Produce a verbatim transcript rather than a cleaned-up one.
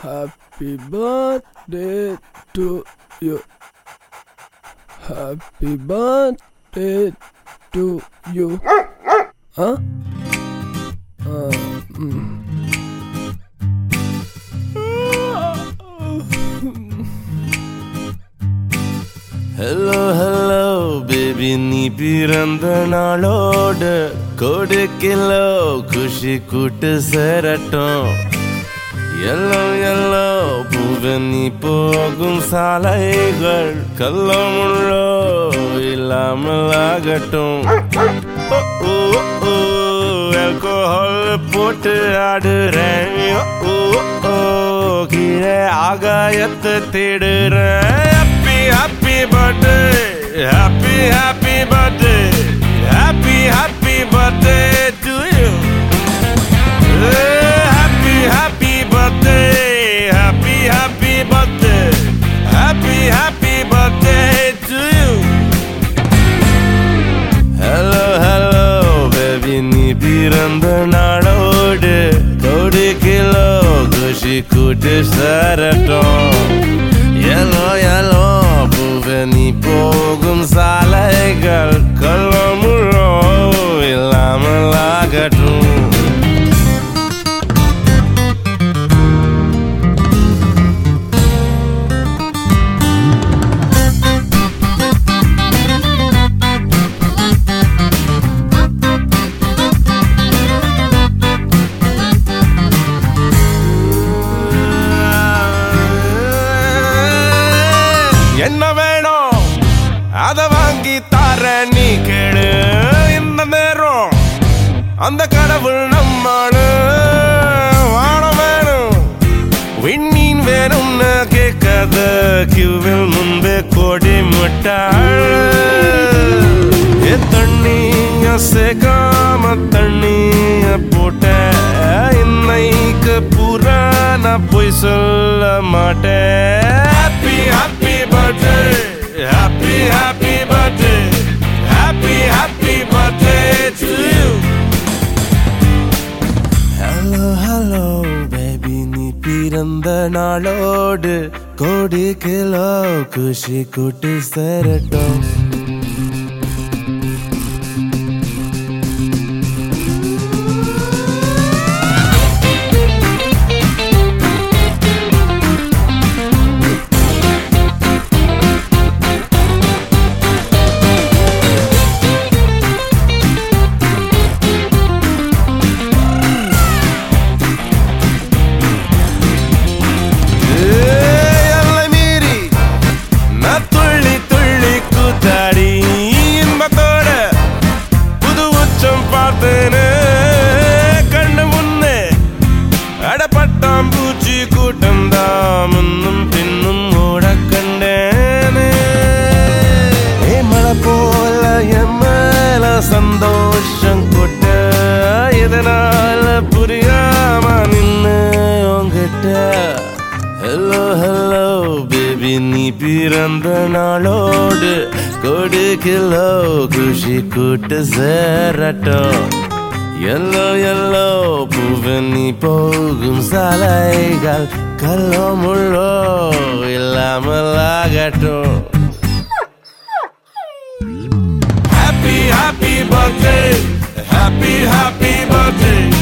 Happy birthday to you. Happy birthday to you. Huh? Uh, mm. Hello, hello, baby, நீ பிறந்த நாளோடு கோடி kilo குஷி கூட்டு சேரட்டும். எல்லோ எல்லோ பூவே நீ போகும் சாலைகள் கல்லோ முள்ளோ இல்லாமல் ஆகட்டும். ஆல்கோஹால் போட்டு ஆடுறேன், கீழே ஆகாயத்தை தேடுறேன். Happy birthday, happy happy birthday, happy happy birthday to you. Happy happy birthday, happy happy birthday, happy happy birthday to you. Hello hello baby, நீ பிறந்த நாளோடு கோடி கிலோ குஷி கூட்டு சேரட்டும். Yellow yellow பூவே நீ போகும் சாலைகள் கல்லோ முள்ளோ இல்லாமல் ஆகட்டும். என்ன வேணும் அத வாங்கி தார நீ கேளு. இந்த நேரம் அந்த கடவுள் நம்மானு. வானம் வேணும் விண்மீன் வேணும்னு கேட்காத கியூவில் முன்பே கோடி முட்டாள். தண்ணிய சேர்க்காம தண்ணிய போட்ட இன்னைக்கு பூரா நான் போய் சொல்ல மாட்டேன். Happy happy birthday, happy happy birthday, happy happy birthday to you. Hello hello baby, நீ பிறந்த நாளோடு கோடி கிலோ குஷி கூட்டு சேரட்டும். கண்ணு முன்னே அடப்பட்டாம் பூச்சி கூட்டம் தான் முன்னும் பின்னும் ஓட கண்டேனே. மழை போல என் மேல சந்தோஷம் கொட்ட இதனால புரியாம நின்னு உங்கிட்ட. ஹலோ ஹலோ பேபி, நீ பிறந்த நாளோடு கோடி கிலோ குஷி கூட்டு சேரட்டும். எல்லோ எல்லோ பூவே நீ போகும் சாலைகள் கல்லோ முள்ளோ இல்லாமல் ஆகட்டும். Happy happy birthday, happy happy birthday.